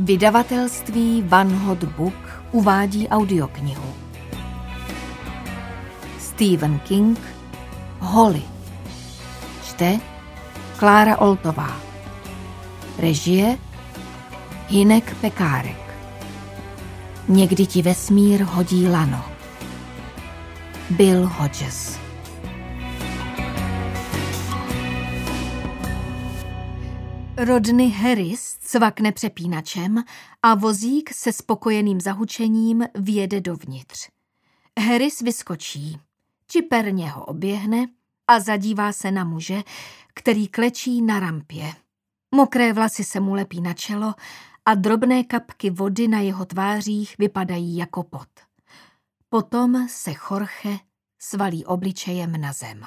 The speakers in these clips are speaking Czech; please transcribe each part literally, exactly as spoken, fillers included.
Vydavatelství One Hot Book uvádí audioknihu. Stephen King, Holly. Čte Klára Oltová. Režie Hinek Pekárek. Někdy ti vesmír hodí lano. Bill Hodges. Rodney Harris cvakne přepínačem a vozík se spokojeným zahučením vjede dovnitř. Harris vyskočí, čiperně ho oběhne a zadívá se na muže, který klečí na rampě. Mokré vlasy se mu lepí na čelo a drobné kapky vody na jeho tvářích vypadají jako pot. Potom se Jorge svalí obličejem na zem.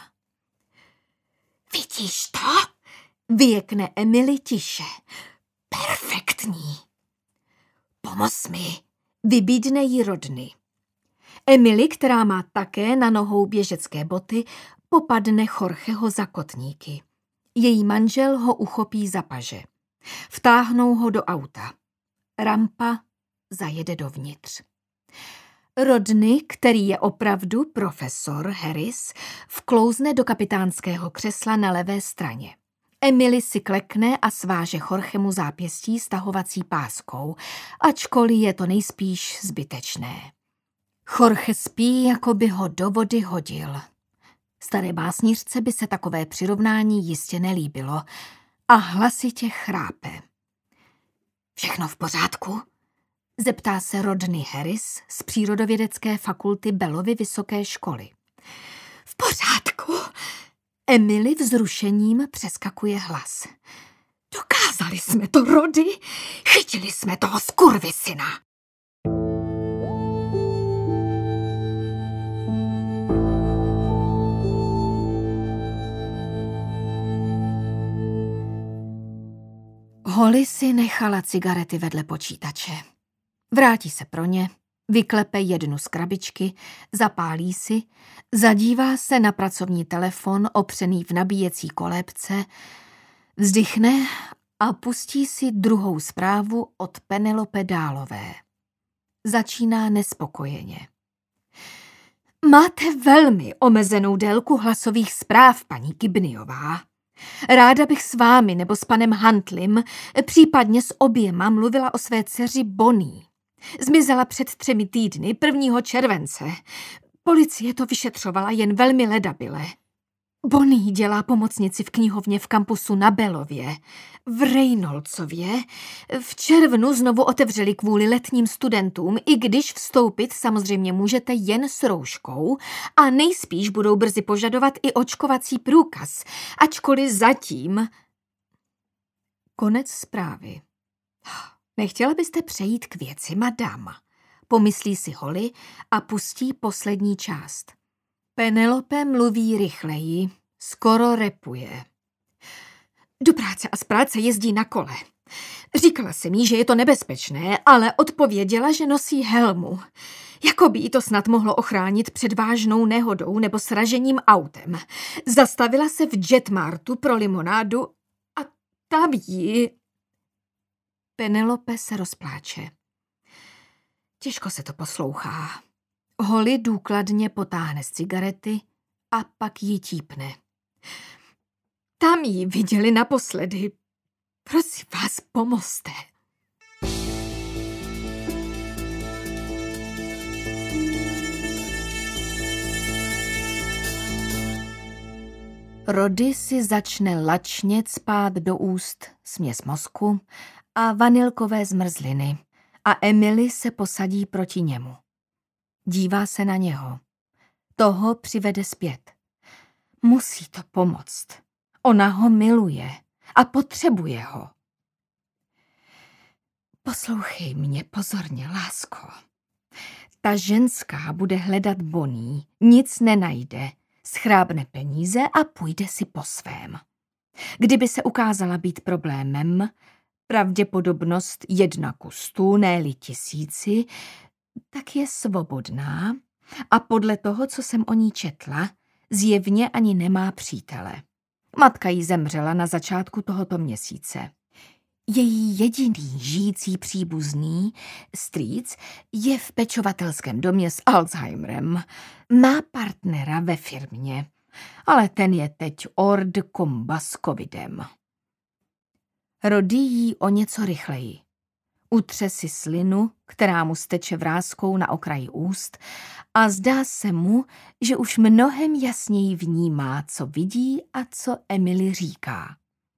Vidíš to? Vyjekne Emily tiše. Perfektní. Pomoz mi, vybídne jí Rodney. Emily, která má také na nohou běžecké boty, popadne Jorgeho za kotníky. Její manžel ho uchopí za paže. Vtáhnou ho do auta. Rampa zajede dovnitř. Rodney, který je opravdu profesor Harris, vklouzne do kapitánského křesla na levé straně. Emily si klekne a sváže Jorgemu zápěstí stahovací páskou, ačkoliv je to nejspíš zbytečné. Jorge spí, jako by ho do vody hodil. Staré básnířce by se takové přirovnání jistě nelíbilo a hlasitě chrápe. Všechno v pořádku? Zeptá se Rodney Harris z přírodovědecké fakulty Bellovy vysoké školy. V pořádku? Emily vzrušením přeskakuje hlas. Dokázali jsme to, Rody! Chytili jsme toho skurvisyna! Holly si nechala cigarety vedle počítače. Vrátí se pro ně, vyklepe jednu z krabičky, zapálí si, zadívá se na pracovní telefon opřený v nabíjecí kolébce, vzdychne a pustí si druhou zprávu od Penelope Dálové. Začíná nespokojeně. Máte velmi omezenou délku hlasových zpráv, paní Gibneyová. Ráda bych s vámi nebo s panem Huntleym, případně s oběma, mluvila o své dceři Bonnie. Zmizela před třemi týdny, prvního července. Policie to vyšetřovala jen velmi ledabyle. Bonnie dělá pomocnici v knihovně v kampusu na Bellově. V Reynoldsově v červnu znovu otevřeli kvůli letním studentům, i když vstoupit samozřejmě můžete jen s rouškou a nejspíš budou brzy požadovat i očkovací průkaz, ačkoliv zatím... Konec zprávy. Nechtěla byste přejít k věci, madama? Pomyslí si Holly a pustí poslední část. Penelope mluví rychleji, skoro repuje. Do práce a z práce jezdí na kole. Říkala jsem jí, že je to nebezpečné, ale odpověděla, že nosí helmu. Jako by jí to snad mohlo ochránit před vážnou nehodou nebo sražením autem. Zastavila se v Jetmartu pro limonádu a tam jí... Penelope se rozpláče. Těžko se to poslouchá. Holly důkladně potáhne z cigarety a pak ji típne. Tam ji viděli naposledy. Prosím vás, pomozte. Rody si začne lačně cpát do úst směs mozku a vanilkové zmrzliny a Emily se posadí proti němu. Dívá se na něho. Toho přivede zpět. Musí to pomoct. Ona ho miluje a potřebuje ho. Poslouchej mě pozorně, lásko. Ta ženská bude hledat Bonnie, nic nenajde, schrábne peníze a půjde si po svém. Kdyby se ukázala být problémem, pravděpodobnost jedna ku stu, ne-li tisíci, tak je svobodná a podle toho, co jsem o ní četla, zjevně ani nemá přítele. Matka jí zemřela na začátku tohoto měsíce. Její jediný žijící příbuzný, strýc, je v pečovatelském domě s Alzheimerem. Má partnera ve firmě, ale ten je teď ord komba s covidem. Rodí jí o něco rychleji. Utře si slinu, která mu steče vráskou na okraji úst, a zdá se mu, že už mnohem jasněji vnímá, co vidí a co Emily říká.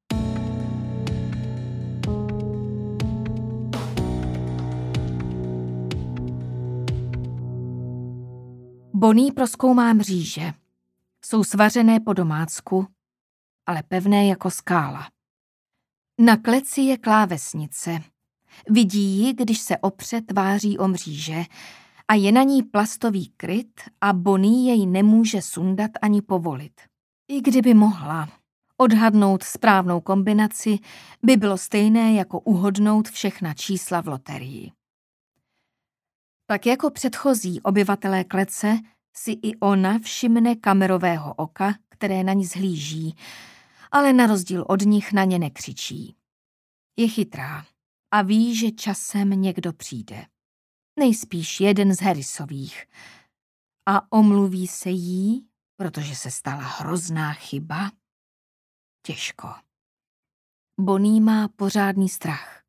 Bonnie prozkoumá mříže. Jsou svařené po domácku, ale pevné jako skála. Na kleci je klávesnice. Vidí ji, když se opře tváří o mříže, a je na ní plastový kryt a Bonnie jej nemůže sundat ani povolit. I kdyby mohla, odhadnout správnou kombinaci by bylo stejné jako uhodnout všechna čísla v loterii. Tak jako předchozí obyvatelé klece si i ona všimne kamerového oka, které na ní zhlíží, ale na rozdíl od nich na ně nekřičí. Je chytrá a ví, že časem někdo přijde. Nejspíš jeden z Harrisových. A omluví se jí, protože se stala hrozná chyba? Těžko. Bonnie má pořádný strach.